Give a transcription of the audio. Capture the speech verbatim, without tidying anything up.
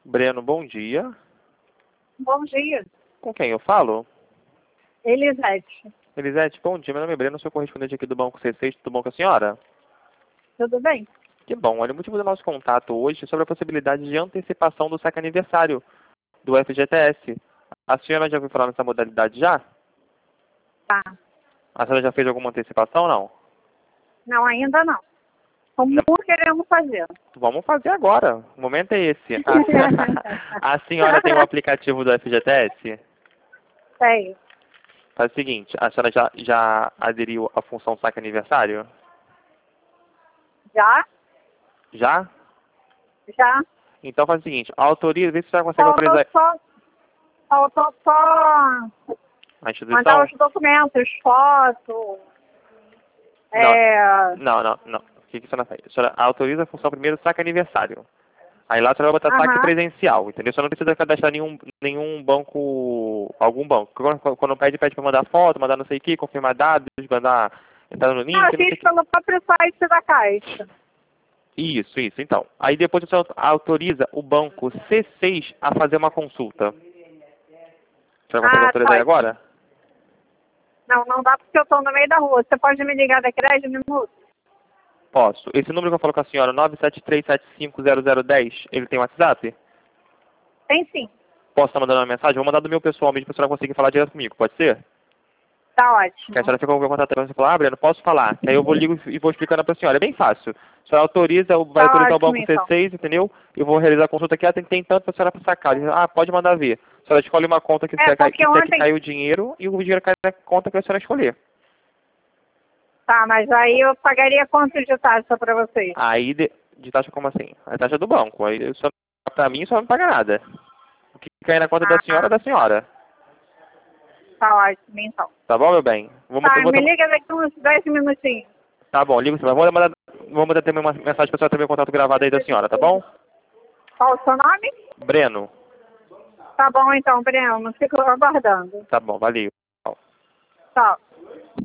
Breno, bom dia. Bom dia. Com quem eu falo? Elisete. Elisete, bom dia. Meu nome é Breno, sou correspondente aqui do Banco C seis. Tudo bom com a senhora? Tudo bem? Que bom. Olha, o motivo do nosso contato hoje é sobre a possibilidade de antecipação do saque aniversário do F G T S. A senhora já ouviu falar nessa modalidade já? Tá. A senhora já fez alguma antecipação ou não? Não, ainda não. Como Não. queremos fazer? Vamos fazer agora. O momento é esse. A, a senhora tem o aplicativo do F G T S? Sei. Faz o seguinte, a senhora já, já aderiu à função saque aniversário? Já? Já? Já. Então faz o seguinte, autoriza, vê se você consegue Faltou autorizar só, faltou só a mandar instituição? os documentos, foto. Não, É... não, não, não. O que, que a senhora faz? A senhora autoriza a função primeiro saque aniversário. Aí lá a senhora vai botar saque Aham. presencial, entendeu? Você não precisa cadastrar nenhum, nenhum banco, algum banco. Quando, quando pede, pede para mandar foto, mandar não sei o que, confirmar dados, mandar, entrar no link, Não, eu não sei o fiz que. pelo próprio site da Caixa. Isso, isso, então. Aí depois você autoriza o banco C seis a fazer uma consulta. Você vai conseguir Ah, autorizar tá. aí agora? Não, não dá porque eu estou no meio da rua. Você pode me ligar daqui a dez minutos? Posso. Esse número que eu falo com a senhora, nove sete três sete cinco zero zero um zero, ele tem WhatsApp? Tem sim. Posso estar mandando uma mensagem? Vou mandar do meu pessoal mesmo para a senhora conseguir falar direto comigo, pode ser? Tá Que a ótimo. senhora fica com o meu contato e você fala, ah, Breno, posso falar? Que aí eu vou ligo e vou explicando para a senhora. É bem fácil. A senhora autoriza, vai Tá autorizar o ótimo, banco então. C seis, entendeu? Eu vou realizar a consulta aqui, ah, tem, tem tanto para a senhora para sacar. Ele, ah, pode mandar ver. A senhora escolhe uma conta que É, você quer porque que, quer que ontem... caiu o dinheiro e o dinheiro cai na conta que a senhora escolher. Tá, mas aí eu pagaria quanto de taxa para vocês? Aí, de, de taxa como assim? A taxa do banco. Aí, para mim, só não paga nada. O que cair na conta da senhora é Ah, da senhora. tá ótimo, então. Tá bom, meu bem? Vamos, Tá, eu vou, me liga daqui uns dez minutinhos. tá bom, liga, vou mandar, vou mandar também uma mensagem para a senhora ter meu contato gravado aí da senhora, tá bom? Qual o seu nome? Breno. Tá bom, então, Breno. Fico aguardando. Tá bom, valeu. Tchau.